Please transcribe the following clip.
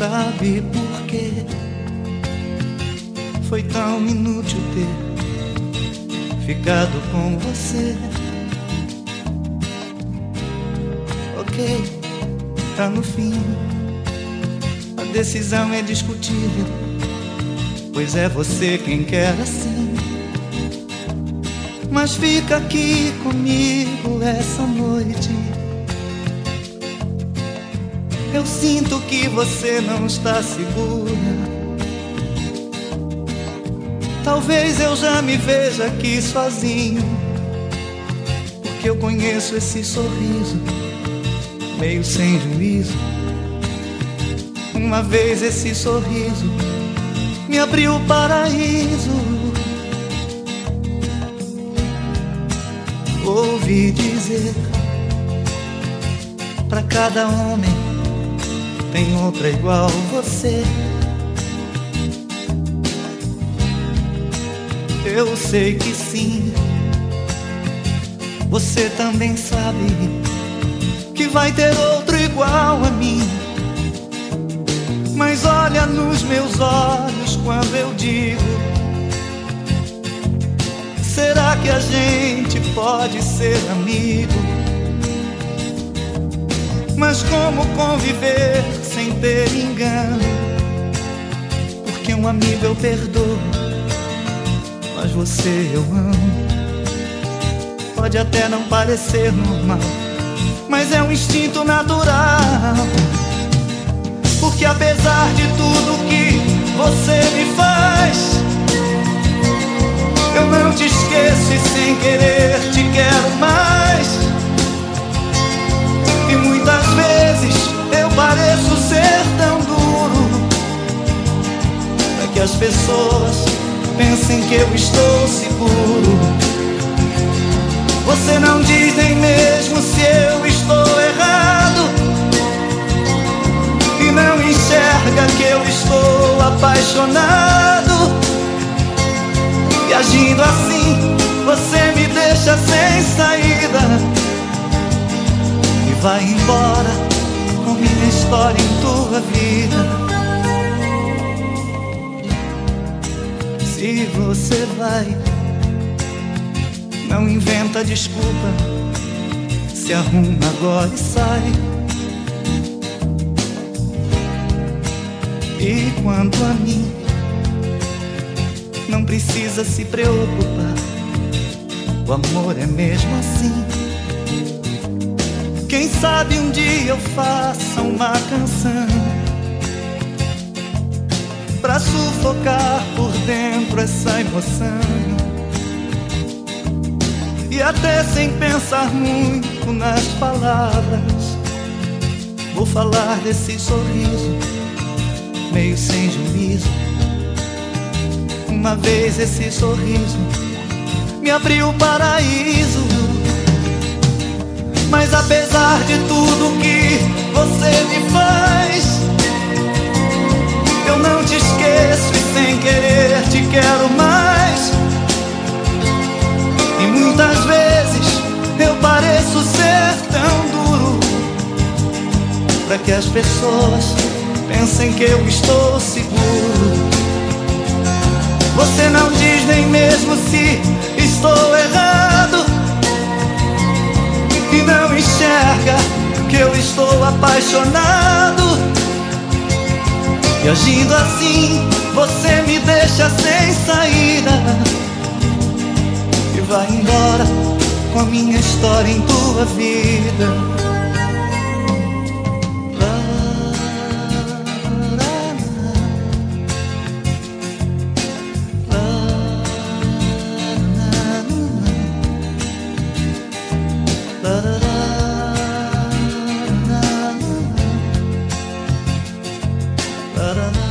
sabe por quê foi tão inútil ter ficado com você. Ok, tá no fim, a decisão é discutível, pois é você quem quer assim. Mas fica aqui comigo essa noite. Eu sinto que você não está segura. Talvez eu já me veja aqui sozinho, porque eu conheço esse sorriso meio sem juízo. Uma vez esse sorriso me abriu o paraíso. Ouvi dizer, pra cada homem tem outra igual você. Eu sei que sim, você também sabe que vai ter outro igual a mim. Mas olha nos meus olhos quando eu digo: será que a gente pode ser amigo? Mas como conviver sem ter engano? Porque um amigo eu perdoo, mas você eu amo. Pode até não parecer normal, mas é um instinto natural. Porque apesar de tudo que você me faz, eu não te esqueço e sem querer te quero mais. E muitas vezes eu pareço ser tão duro, para que as pessoas pensem que eu estou seguro. Você não diz nem mesmo se eu estou errado, e não enxerga que eu estou apaixonado. E agindo assim, você me deixa sem saída e vai embora com minha história em tua vida. Se você vai, não inventa desculpa, se arruma agora e sai. E quanto a mim, não precisa se preocupar, o amor é mesmo assim. Quem sabe um dia eu faça uma canção pra sufocar por dentro essa emoção. E até sem pensar muito nas palavras, vou falar desse sorriso meio sem juízo. Uma vez esse sorriso me abriu o paraíso. Mas apesar de tudo que você me faz, eu não te esqueço e sem querer te quero mais. E muitas vezes eu pareço ser tão duro, para que as pessoas pensem que eu estou seguro. Você não diz nem mesmo se estou errado, e não enxerga que eu estou apaixonado. E agindo assim, você me deixa sem saída e vai embora com a minha história em tua vida. Da da da